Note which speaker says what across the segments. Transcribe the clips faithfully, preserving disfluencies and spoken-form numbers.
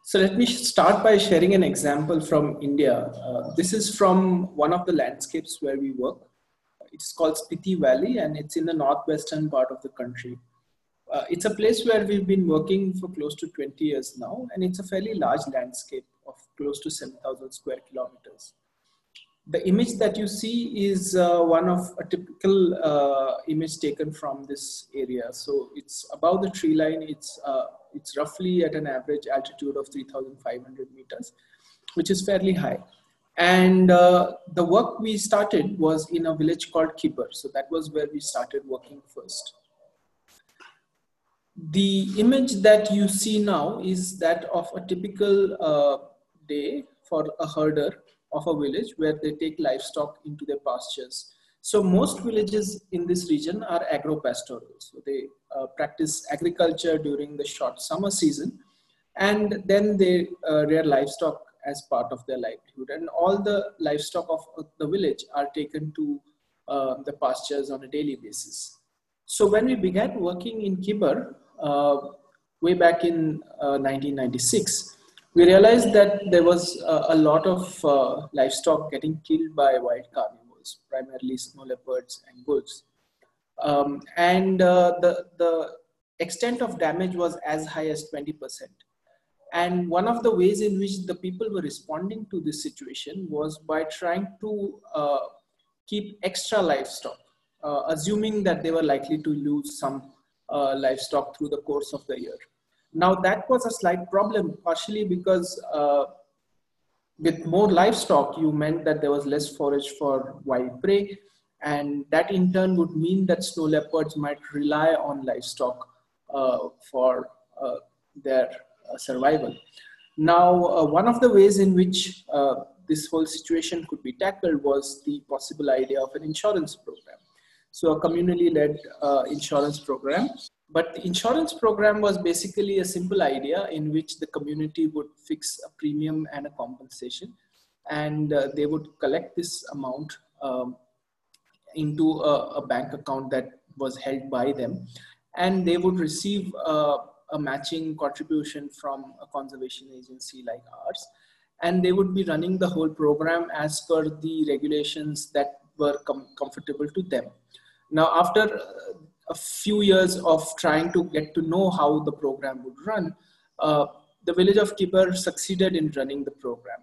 Speaker 1: So let me start by sharing an example from India. Uh, this is from one of the landscapes where we work. It's called Spiti Valley and it's in the northwestern part of the country. Uh, it's a place where we've been working for close to twenty years now, and it's a fairly large landscape of close to seven thousand square kilometers. The image that you see is uh, one of a typical uh, image taken from this area. So it's above the tree line. It's, uh, it's roughly at an average altitude of three thousand five hundred meters, which is fairly high. And uh, the work we started was in a village called Kibar. So that was where we started working first. The image that you see now is that of a typical uh, day for a herder of a village where they take livestock into their pastures. So most villages in this region are agro-pastoral. So they uh, practice agriculture during the short summer season, and then they uh, rear livestock as part of their livelihood. And all the livestock of the village are taken to uh, the pastures on a daily basis. So when we began working in Kibar, uh, way back in uh, nineteen ninety-six, we realized that there was uh, a lot of uh, livestock getting killed by wild carnivores, primarily snow leopards and wolves. Um, and uh, the, the extent of damage was as high as twenty percent. And one of the ways in which the people were responding to this situation was by trying to uh, keep extra livestock, uh, assuming that they were likely to lose some uh, livestock through the course of the year. Now that was a slight problem, partially because uh, with more livestock, you meant that there was less forage for wild prey, and that in turn would mean that snow leopards might rely on livestock uh, for uh, their uh, survival. Now, uh, one of the ways in which uh, this whole situation could be tackled was the possible idea of an insurance program. So a communally led uh, insurance program. But the insurance program was basically a simple idea in which the community would fix a premium and a compensation, and uh, they would collect this amount um, into a, a bank account that was held by them, and they would receive uh, a matching contribution from a conservation agency like ours, and they would be running the whole program as per the regulations that were com comfortable to them. Now, after uh, a few years of trying to get to know how the program would run, uh, the village of Kibar succeeded in running the program.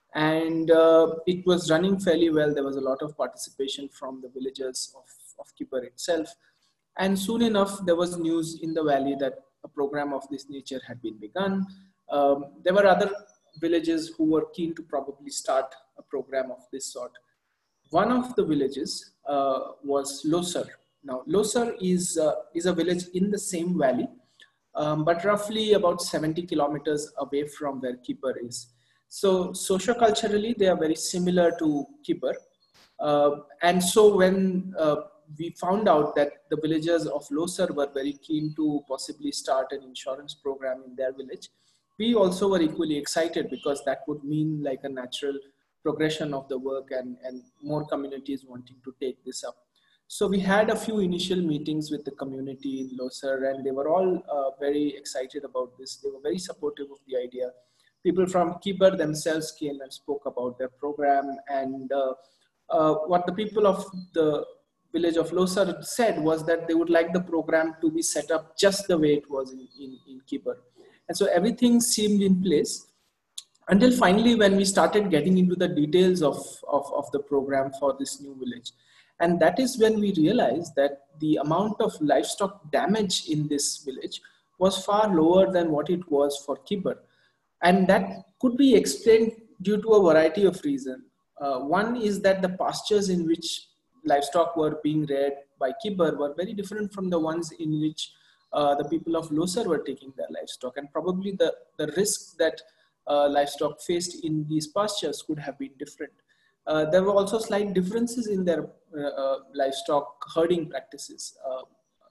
Speaker 1: And uh, it was running fairly well. There was a lot of participation from the villagers of, of Kibar itself. And soon enough, there was news in the valley that a program of this nature had been begun. Um, there were other villages who were keen to probably start a program of this sort. One of the villages uh, was Losar. Now, Losar is, uh, is a village in the same valley, um, but roughly about seventy kilometers away from where Kibar is. So, socioculturally, they are very similar to Kibar. Uh, and so, when uh, we found out that the villagers of Losar were very keen to possibly start an insurance program in their village, we also were equally excited, because that would mean like a natural progression of the work and, and more communities wanting to take this up. So we had a few initial meetings with the community in Losar, and they were all uh, very excited about this. They were very supportive of the idea. People from Kibar themselves came and spoke about their program, and uh, uh, what the people of the village of Losar said was that they would like the program to be set up just the way it was in, in, in Kibar. And so everything seemed in place, until finally when we started getting into the details of, of, of the program for this new village. And that is when we realized that the amount of livestock damage in this village was far lower than what it was for Kibar. And that could be explained due to a variety of reasons. Uh, one is that the pastures in which livestock were being reared by Kibar were very different from the ones in which uh, the people of Losar were taking their livestock. And probably the, the risk that uh, livestock faced in these pastures could have been different. Uh, there were also slight differences in their uh, uh, livestock herding practices. Uh,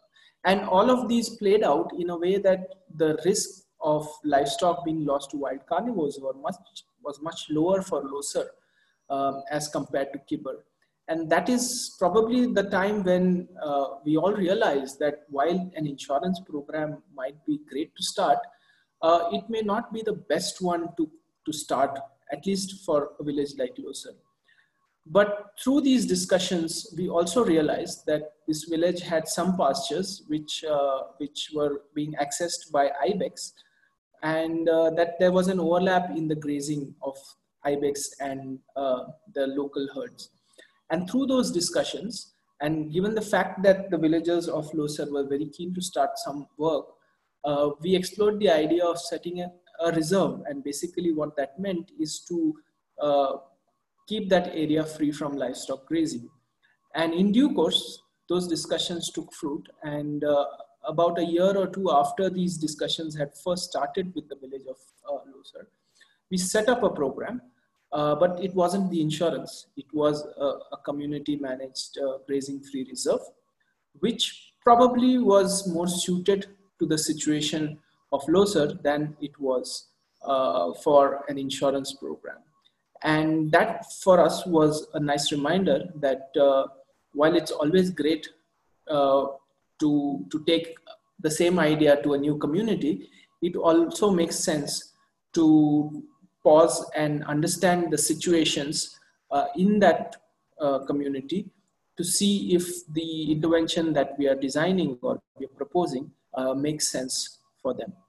Speaker 1: and all of these played out in a way that the risk of livestock being lost to wild carnivores were much, was much lower for Losar um, as compared to Kibar. And that is probably the time when uh, we all realized that while an insurance program might be great to start, uh, it may not be the best one to, to start, at least for a village like Losar. But through these discussions, we also realized that this village had some pastures which, uh, which were being accessed by ibex, and uh, that there was an overlap in the grazing of ibex and uh, the local herds. And through those discussions, and given the fact that the villagers of Losar were very keen to start some work, uh, we explored the idea of setting a, a reserve. And basically what that meant is to uh, keep that area free from livestock grazing. And in due course, those discussions took fruit. And uh, about a year or two after these discussions had first started with the village of uh, Losar, we set up a program, uh, but it wasn't the insurance. It was a, a community managed uh, grazing free reserve, which probably was more suited to the situation of Losar than it was uh, for an insurance program. And that for us was a nice reminder that uh, while it's always great uh, to, to take the same idea to a new community, it also makes sense to pause and understand the situations uh, in that uh, community to see if the intervention that we are designing or we are proposing uh, makes sense for them.